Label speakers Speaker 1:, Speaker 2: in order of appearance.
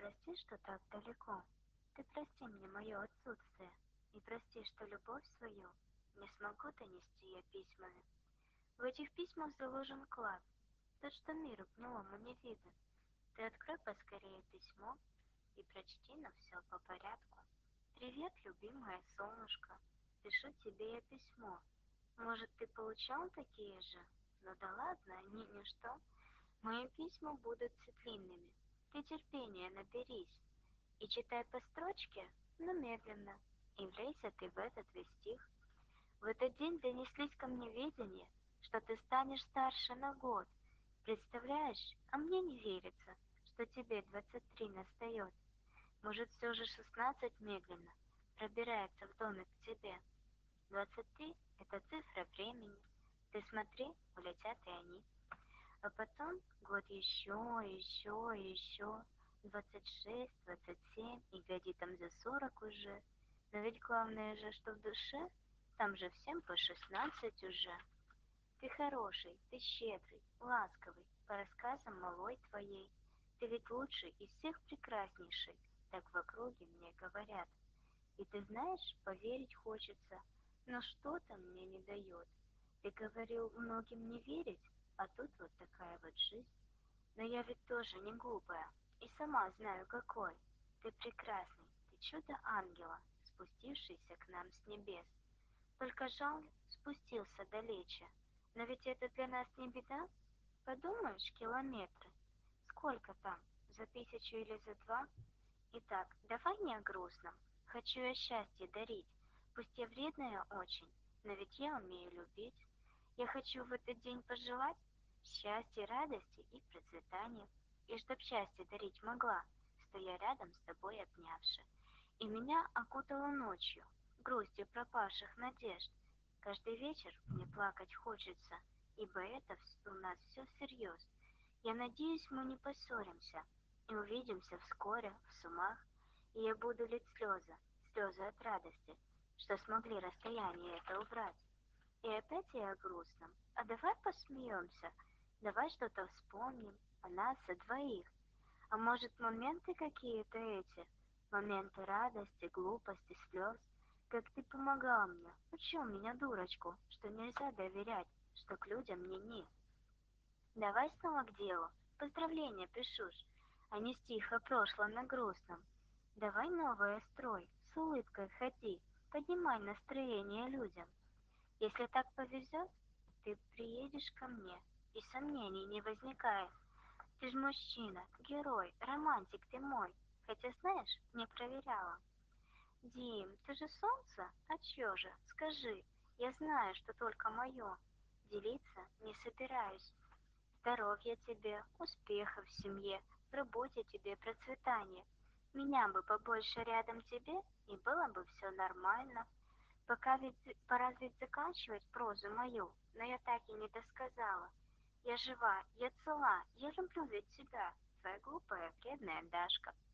Speaker 1: прости, что так далеко. Ты прости мне мое отсутствие, и прости, что любовь свою не смогу донести я письмами. В этих письмах заложен клад, тот, что миру новому не виден. Ты открой поскорее письмо и прочти нам все по порядку. Привет, любимое солнышко, пишу тебе я письмо. Может, ты получал такие же? Ну да ладно, они ничто. Мои письма будут длинными. Ты терпения наберись и читай по строчке, но медленно, и влейся ты в этот весь стих. В этот день донеслись ко мне видения, что ты станешь старше на год. Представляешь, а мне не верится, что тебе 23 настает. Может, все же 16 медленно пробирается в домик к тебе. 23 — это цифра времени. Ты смотри, улетят и они. А потом год еще, еще, еще. 26, 27, и годи там за 40 уже. Но ведь главное же, что в душе, там же всем по 16 уже. Ты хороший, ты щедрый, ласковый, по рассказам малой твоей. Ты ведь лучший и всех прекраснейший, так в округе мне говорят. И ты знаешь, поверить хочется, но что-то мне не дает. Ты говорил многим не верить, а тут вот такая вот жизнь. Но я ведь тоже не глупая, и сама знаю какой. Ты прекрасный, ты чудо ангела, спустившийся к нам с небес. Только жаль, спустился далече. Но ведь это для нас не беда. Подумаешь, километры. Сколько там? За 1000 или за 2? Итак, давай не о грустном. Хочу я счастье дарить. Пусть я вредная очень, но ведь я умею любить. Я хочу в этот день пожелать счастья, радости и процветания. И чтоб счастье дарить могла, стоя рядом с тобой обнявши. И меня окутало ночью, грустью пропавших надежд. Каждый вечер мне плакать хочется, ибо это у нас все всерьез. Я надеюсь, мы не поссоримся и увидимся вскоре в сумах, и я буду лить слезы, слезы от радости, что смогли расстояние это убрать. И опять я о грустном. А давай посмеемся, давай что-то вспомним о нас, о двоих. А может, моменты какие-то эти, моменты радости, глупости, слез, как ты помогал мне, учил меня, дурочку, что нельзя доверять, что к людям не. Давай снова к делу. Поздравления пишу ж, а не стих о прошлом на грустном. Давай новое строй, с улыбкой ходи, поднимай настроение людям. Если так повезет, ты приедешь ко мне, и сомнений не возникает. Ты ж мужчина, герой, романтик ты мой, хотя, знаешь, не проверяла. Дим, ты же солнце? А чё же? Скажи, я знаю, что только мое. Делиться не собираюсь. Здоровья тебе, успехов в семье, в работе тебе процветания. Меня бы побольше рядом тебе, и было бы все нормально. Пока ведь пора ведь заканчивать прозу мою, но я так и не досказала. Я жива, я цела, я люблю ведь тебя, твоя глупая, вредная Дашка.